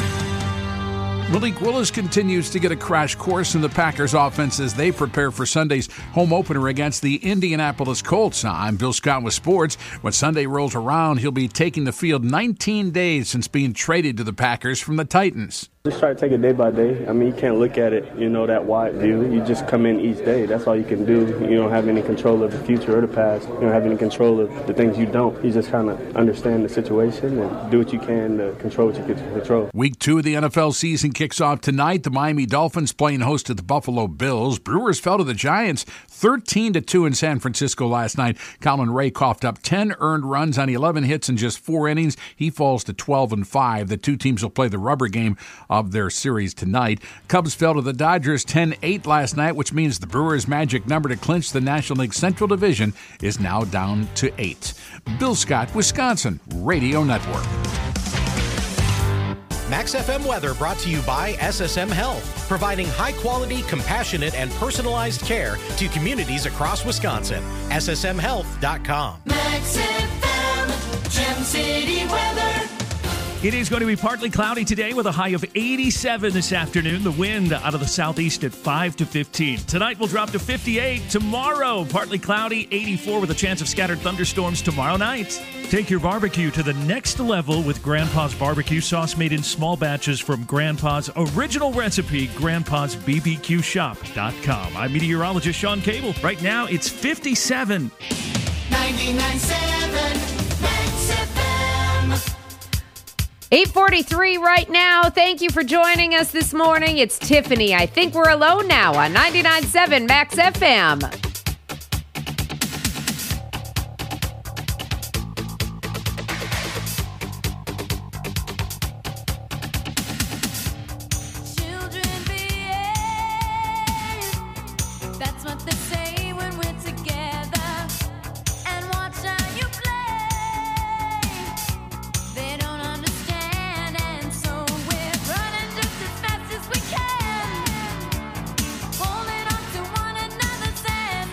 Malik Willis continues to get a crash course in the Packers offense as they prepare for Sunday's home opener against the Indianapolis Colts. I'm Bill Scott with sports. When Sunday rolls around, he'll be taking the field nineteen days since being traded to the Packers from the Titans. Just try to take it day by day. I mean, you can't look at it, you know, that wide view. You just come in each day. That's all you can do. You don't have any control of the future or the past. You don't have any control of the things you don't. You just kind of understand the situation and do what you can to control what you can control. Week two of the N F L season kicks off tonight. The Miami Dolphins playing host to the Buffalo Bills. Brewers fell to the Giants thirteen to two in San Francisco last night. Colin Ray coughed up ten earned runs on eleven hits in just four innings. He falls to twelve and five. The two teams will play the rubber game of their series tonight. Cubs fell to the Dodgers ten eight last night, which means the Brewers' magic number to clinch the National League Central Division is now down to eight. Bill Scott, Wisconsin Radio Network. Max F M weather brought to you by S S M Health, providing high-quality, compassionate, and personalized care to communities across Wisconsin. S S M health dot com. Max F M, Gem City weather. It is going to be partly cloudy today with a high of eighty-seven this afternoon. The wind out of the southeast at five to fifteen. Tonight will drop to fifty-eight. Tomorrow, partly cloudy, eighty-four with a chance of scattered thunderstorms tomorrow night. Take your barbecue to the next level with Grandpa's barbecue sauce made in small batches from Grandpa's original recipe, grandpas b b q shop dot com. I'm meteorologist Sean Cable. Right now, it's fifty-seven. ninety-nine point seven Max F M. eight forty-three right now. Thank you for joining us this morning. It's Tiffany. I think we're alone now on ninety-nine point seven Max F M. That's what they say when we're together. And watch how you play. They don't understand, and so we're running just as fast as we can. Holding on to one another's hand.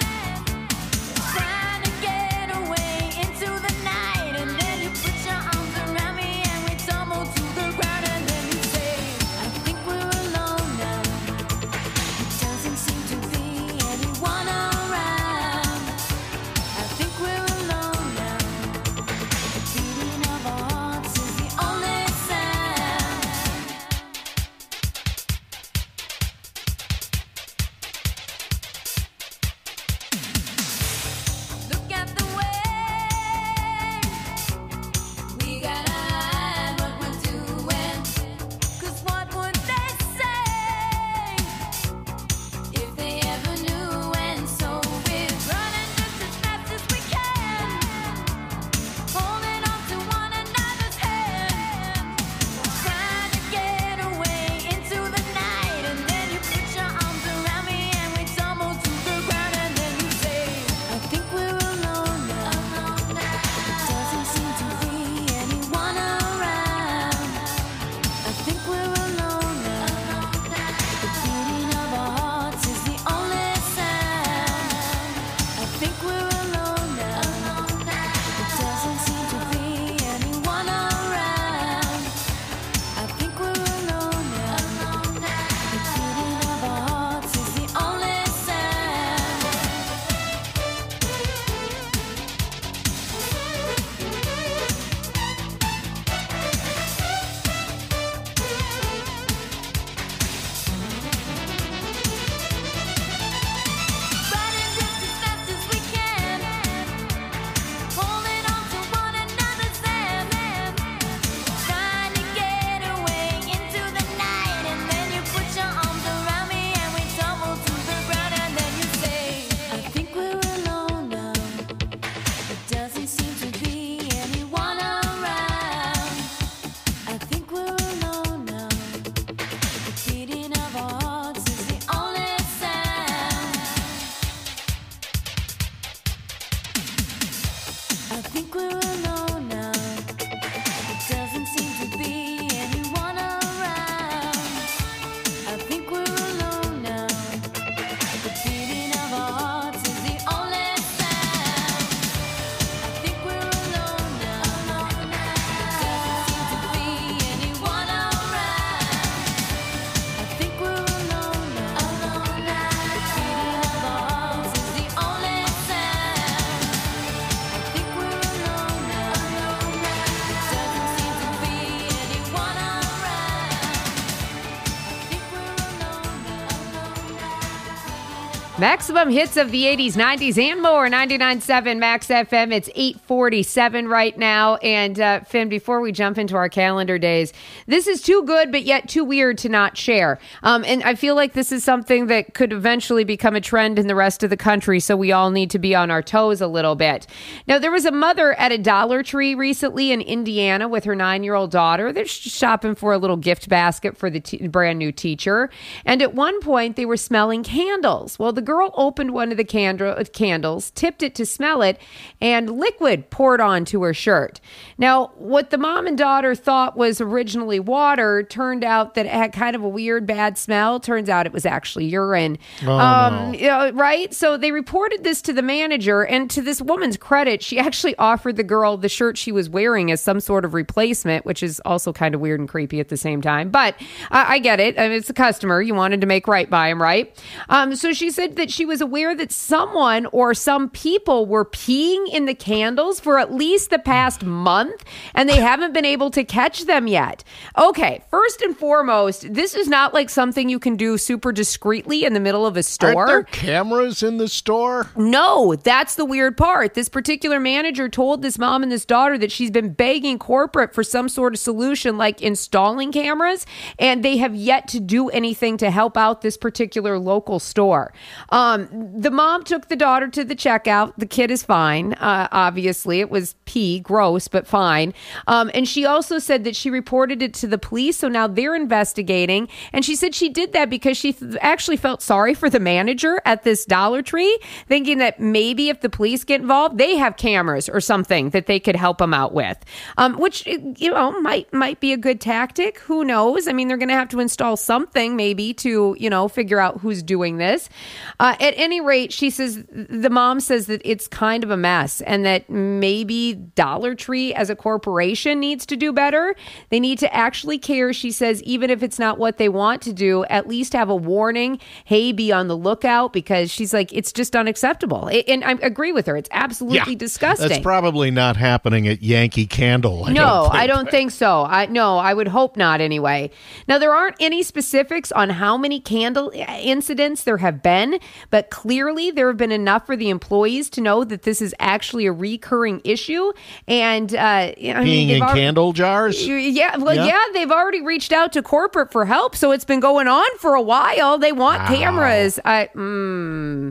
Maximum hits of the eighties, nineties, and more. ninety-nine point seven Max F M. It's eight forty-seven right now. And, uh, Finn, before we jump into our calendar days, this is too good, but yet too weird to not share. Um, and I feel like this is something that could eventually become a trend in the rest of the country, so we all need to be on our toes a little bit. Now, there was a mother at a Dollar Tree recently in Indiana with her nine-year-old daughter. They're shopping for a little gift basket for the t- brand new teacher. And at one point, they were smelling candles. Well, the girl opened one of the candle- candles, tipped it to smell it, and liquid poured onto her shirt. Now, what the mom and daughter thought was originally water turned out that it had kind of a weird, bad smell. Turns out it was actually urine. Oh, um, no. you know, right? So they reported this to the manager, and to this woman's credit, she actually offered the girl the shirt she was wearing as some sort of replacement, which is also kind of weird and creepy at the same time. But I, I get it. I mean, it's a customer. You wanted to make right by him, right? Um, so she said that she was aware that someone or some people were peeing in the candles for at least the past month, and they haven't been able to catch them yet. Okay, first and foremost, this is not like something you can do super discreetly in the middle of a store. Aren't there cameras in the store? No, that's the weird part. This particular manager told this mom and this daughter that she's been begging corporate for some sort of solution like installing cameras, and they have yet to do anything to help out this particular local store. Um, the mom took the daughter to the checkout. The kid is fine. Uh, obviously, it was pee, gross, but fine. Um, and she also said that she reported it to the police, so now they're investigating. And she said she did that because she th- actually felt sorry for the manager at this Dollar Tree, thinking that maybe if the police get involved, they have cameras or something that they could help them out with, um, which, you know, might might be a good tactic. Who knows? I mean, they're going to have to install something maybe to, you know, figure out who's doing this. Uh, at any rate, she says, the mom says that it's kind of a mess and that maybe Dollar Tree as a corporation needs to do better. They need to actually care, she says, even if it's not what they want to do, at least have a warning. Hey, be on the lookout, because she's like, it's just unacceptable. It, and I agree with her. It's absolutely Yeah, disgusting. That's probably not happening at Yankee Candle. I no, don't think. I don't think so. I no, I would hope not anyway. Now, there aren't any specifics on how many candle incidents there have been, but clearly there have been enough for the employees to know that this is actually a recurring issue. And uh, I Peeing mean, in already, candle jars? Yeah, well, Yeah. yeah, they've already reached out to corporate for help, so it's been going on for a while. They want Wow. cameras. I, mm,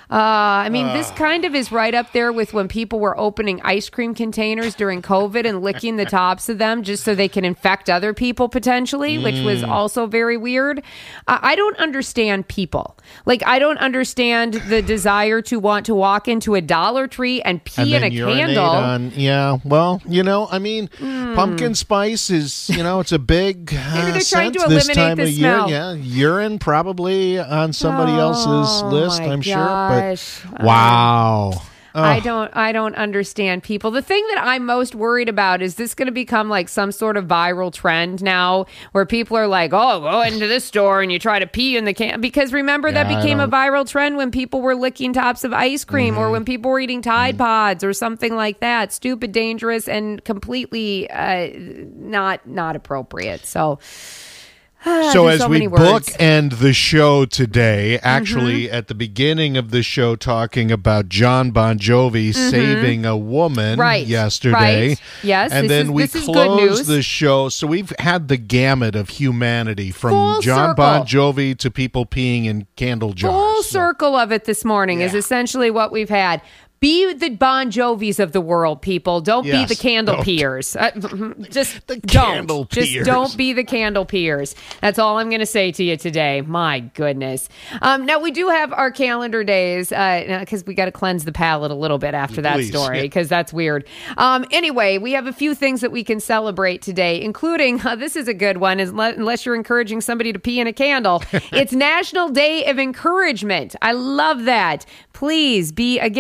Uh, I mean, uh. this kind of is right up there with when people were opening ice cream containers during COVID and licking the tops of them just so they can infect other people potentially, mm. which was also very weird. Uh, I don't understand people. Like, I don't understand the desire to want to walk into a Dollar Tree and pee and in a candle. On, yeah, well, you know, I mean, mm. pumpkin spice is, you know, it's a big uh, Maybe they're trying to this eliminate time the of smell. year. Yeah, urine probably on somebody oh, else's list, I'm gosh. sure. But wow. Um, I don't I don't understand people. The thing that I'm most worried about is this going to become like some sort of viral trend now where people are like, oh, go into this store and you try to pee in the can. Because remember, yeah, that became a viral trend when people were licking tops of ice cream mm-hmm. or when people were eating Tide mm-hmm. Pods or something like that. Stupid, dangerous, and completely uh, not not appropriate. So... Ah, so as so we bookend the show today, actually mm-hmm. at the beginning of the show talking about John Bon Jovi mm-hmm. saving a woman right. yesterday. Right. Yes, and this then is, we this is close the show. So we've had the gamut of humanity from Full John circle. Bon Jovi to people peeing in candle jars. Full circle of it this morning yeah. is essentially what we've had. Be the Bon Jovis of the world, people. Don't yes, be the candle don't. peers. Uh, just the don't. Candle just peers. don't be the candle peers. That's all I'm going to say to you today. My goodness. Um, now, we do have our calendar days because uh, we got to cleanse the palate a little bit after that Please, story because yeah. that's weird. Um, anyway, we have a few things that we can celebrate today, including, uh, this is a good one, is le- unless you're encouraging somebody to pee in a candle. It's National Day of Encouragement. I love that. Please be, again, the Bon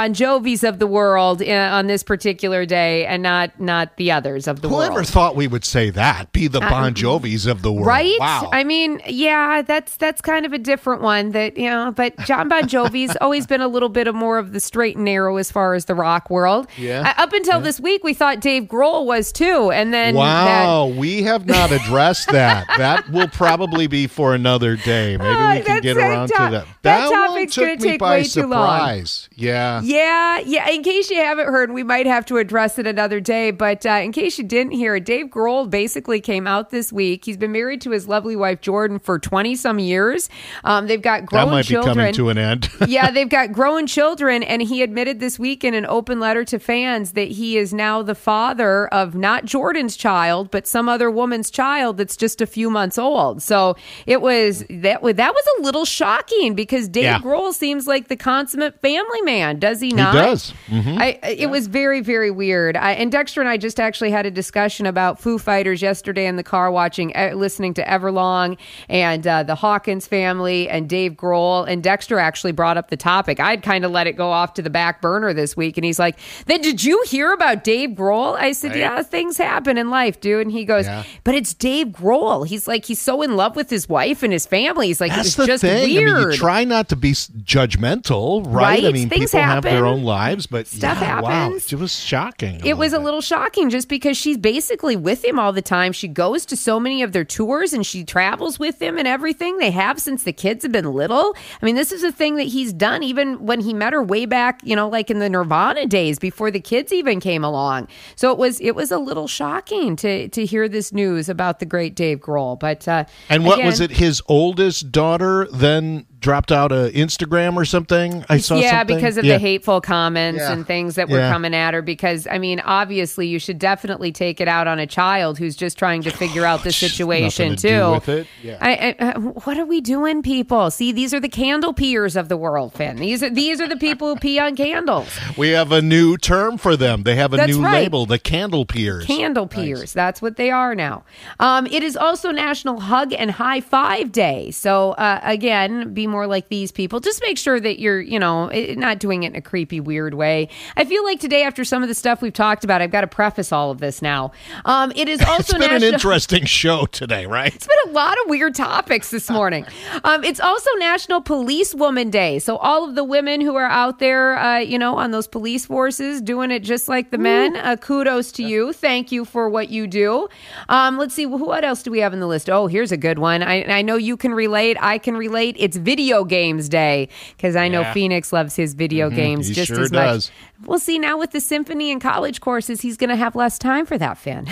Bon Jovis of the world uh, on this particular day, and not not the others of the Whoever world. thought we would say that? Be the Uh, Bon Jovis of the world. Right? Wow. I mean, yeah, that's that's kind of a different one. That you know, but John Bon Jovi's always been a little bit of more of the straight and narrow as far as the rock world. Yeah. Uh, up until this week, we thought Dave Grohl was too, and then Wow, that, we have not addressed that. That will probably be for another day. Maybe Uh, we can that's- get that around to- to that. that That one topic's took gonna me take by way too long. surprise. Yeah. Yeah, yeah. In case you haven't heard, we might have to address it another day. But uh, in case you didn't hear, Dave Grohl basically came out this week. He's been married to his lovely wife Jordan for twenty some years. Um, they've got grown That might children. be coming to an end. Yeah, they've got grown children, and he admitted this week in an open letter to fans that he is now the father of not Jordan's child, but some other woman's child that's just a few months old. So it was that was that was a little shocking because Dave Yeah. Grohl seems like the consummate family man, does he not? He does. Mhm. I, it was very, very weird. I, and Dexter and I just actually had a discussion about Foo Fighters yesterday in the car, watching, uh, listening to Everlong and uh, the Hawkins family and Dave Grohl. And Dexter actually brought up the topic. I'd kind of let it go off to the back burner this week, and he's like, "Then did you hear about Dave Grohl?" I said, Right. "Yeah, things happen in life, dude." And he goes, Yeah. "But it's Dave Grohl. He's like, he's so in love with his wife and his family. He's like, That's it's the just thing. weird." I mean, you try not to be s- judgmental, right? I Right? mean, Things people have their happen. own lives, but Stuff yeah, wow, happens. it was shocking. It was a little shocking just because she's basically with him all the time. She goes to so many of their tours and she travels with him and everything. They have since the kids have been little. I mean, this is a thing that he's done even when he met her way back, you know, like in the Nirvana days before the kids even came along. So it was it was a little shocking to to hear this news about the great Dave Grohl. But uh, And what again, was it? His oldest daughter then dropped out of Instagram or something? I saw yeah, something. because of Yeah. the hateful comments Yeah. and things that were Yeah. coming at her. Because, I mean, obviously, you should definitely take it out on a child who's just trying to figure out the situation, Nothing to too. do with it. Yeah. I, I, uh, what are we doing, people? See, these are the candle peers of the world, Finn. These are these are the people who pee on candles. We have a new term for them. They have a That's new right. label, the candle peers. Candle peers. That's what they are now. Um, it is also National Hug and High Five Day. So, uh, again, be more like these people. Just make sure that you're, you know, eh, not doing it in a creepy, weird way. I feel like today, after some of the stuff we've talked about, I've got to preface all of this now. Um, it is also It's been National... an interesting show today, right? It's been a lot of weird topics this morning. Um, it's also National Police Woman Day. So all of the women who are out there, uh, you know, on those police forces doing it just like the men, uh, kudos to you. Thank you for what you do. Um, let's see, what else do we have on the list? Oh, here's a good one. I, I know you can relate. I can relate. It's Video Games Day because I know Yeah. Phoenix loves his video Mhm, games he just sure as does. much. We'll see now with the symphony and college courses, he's going to have less time for that, Finn.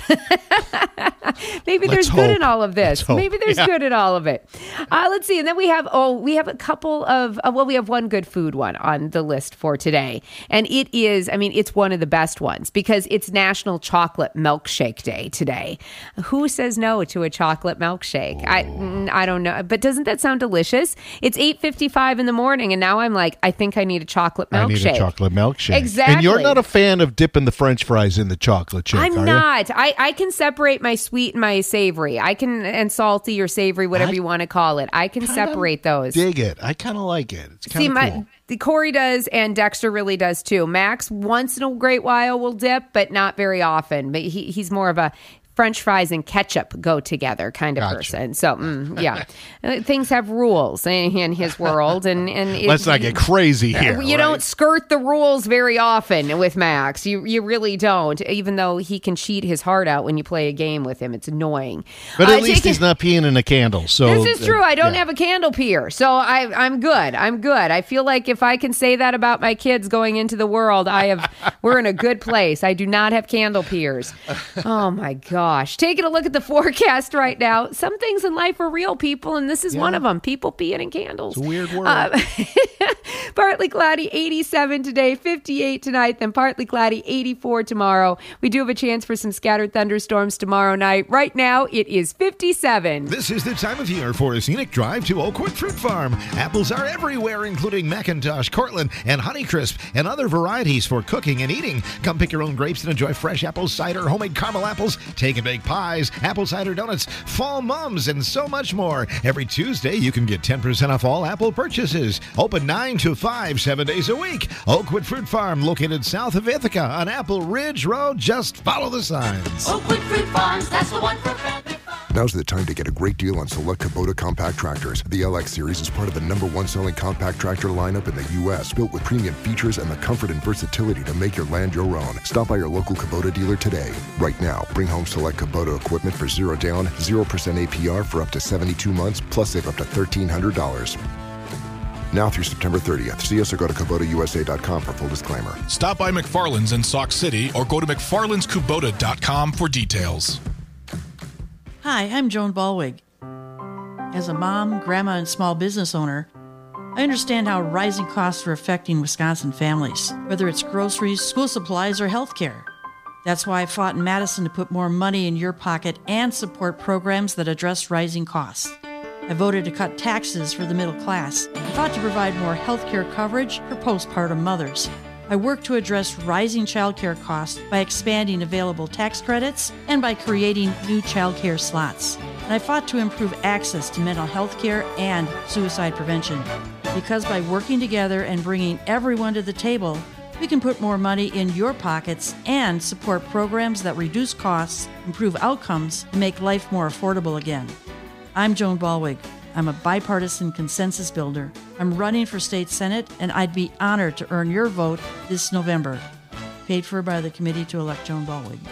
Maybe Let's there's good hope. in all of this. Let's hope. Maybe there's Yeah. good in all of it. Uh, let's see. And then we have, oh, we have a couple of, uh, well, we have one good food one on the list for today. And it is, I mean, it's one of the best ones because it's National Chocolate Milkshake Day today. Who says no to a chocolate milkshake? I, mm, I don't know. But doesn't that sound delicious? It's eight fifty-five in the morning. And now I'm like, I think I need a chocolate milkshake. I need a chocolate milkshake. Exactly. And you're not a fan of dipping the French fries in the chocolate shake, I'm are not. I, I can separate my sweet and my savory. I can, and salty or savory, whatever I you want to call it. I can separate those. you? Dig it. I kind of like it. It's See, kind of my cool. the Corey does, and Dexter really does too. Max once in a great while will dip, but not very often. But he, he's more of a French fries and ketchup go together kind of Gotcha. person. So mm, yeah, Uh, things have rules in, in his world, and and it- Let's not get crazy Uh, here. You right? don't skirt the rules very often with Max. You you really don't. Even though he can cheat his heart out when you play a game with him, it's annoying. But Uh, at least taking- he's not peeing in a candle. So this is true. I don't yeah. have a candle peer, so I, I'm good. I'm good. I feel like if I can say that about my kids going into the world, I have. We're in a good place. I do not have candle peers. Oh my gosh! Taking a look at the forecast right now. Some things in life are real, people, and this is one of them. People peeing in candles. It's a weird world. Uh, partly cloudy, eighty-seven today, fifty-eight tonight, then partly cloudy, eighty-four tomorrow. We do have a chance for some scattered thunderstorms tomorrow night. Right now, it is fifty-seven. This is the time of year for a scenic drive to Oakwood Fruit Farm. Apples are everywhere, including Macintosh, Cortland, and Honeycrisp, and other varieties for cooking and eating. Come pick your own grapes and enjoy fresh apple cider, homemade caramel apples, take and bake pies, apple cider donuts, fall mums, and so much more. Every Tuesday, you can get ten percent off all Apple purchases. Open nine to five, seven days a week. Oakwood Fruit Farm, located south of Ithaca on Apple Ridge Road. Just follow the signs. Oakwood Fruit Farms, that's the one for family. Now's the time to get a great deal on select Kubota compact tractors. The L X Series is part of the number one selling compact tractor lineup in the U S, built with premium features and the comfort and versatility to make your land your own. Stop by your local Kubota dealer today. Right now, bring home select Kubota equipment for zero down, zero percent A P R for up to seventy-two months, plus save up to thirteen hundred dollars. Now through September thirtieth. See us or go to Kubota U S A dot com for full disclaimer. Stop by McFarland's in Sauk City or go to McFarlands Kubota dot com for details. Hi, I'm Joan Balwig. As a mom, grandma, and small business owner, I understand how rising costs are affecting Wisconsin families, whether it's groceries, school supplies, or healthcare. That's why I fought in Madison to put more money in your pocket and support programs that address rising costs. I voted to cut taxes for the middle class. I fought to provide more healthcare coverage for postpartum mothers. I worked to address rising childcare costs by expanding available tax credits and by creating new childcare slots. And I fought to improve access to mental health care and suicide prevention. Because by working together and bringing everyone to the table, we can put more money in your pockets and support programs that reduce costs, improve outcomes, and make life more affordable again. I'm Joan Balwig. I'm a bipartisan consensus builder. I'm running for state senate, and I'd be honored to earn your vote this November. Paid for by the committee to elect Joan Balwig.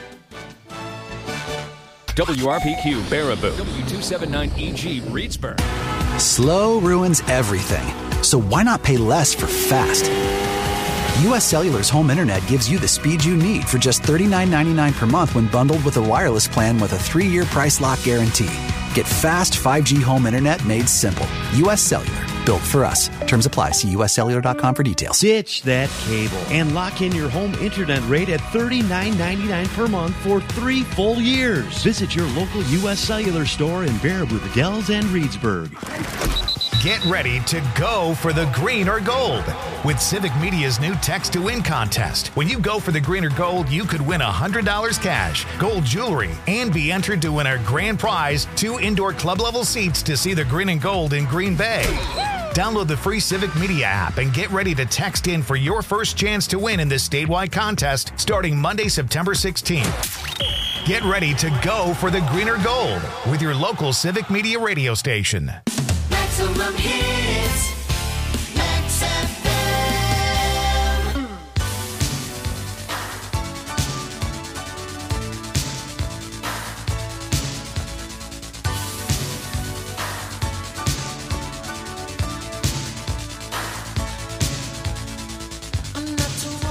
W R P Q Baraboo. W two seventy-nine E G Reedsburg. Slow ruins everything. So why not pay less for fast? U S Cellular's home internet gives you the speed you need for just thirty-nine ninety-nine per month when bundled with a wireless plan with a three-year price lock guarantee. Get fast five G home internet made simple. U S Cellular. Built for us. Terms apply. See U S cellular dot com for details. Ditch that cable and lock in your home internet rate at thirty-nine ninety-nine per month for three full years. Visit your local U S Cellular store in Baraboo, the Dells, and Reedsburg. Get ready to go for the green or gold with Civic Media's new Text to Win contest. When you go for the green or gold, you could win one hundred dollars cash, gold jewelry, and be entered to win our grand prize, two indoor club level seats to see the green and gold in Green Bay. Download the free Civic Media app and get ready to text in for your first chance to win in this statewide contest starting Monday, September sixteenth. Get ready to go for the green or gold with your local Civic Media radio station. Maximum hits.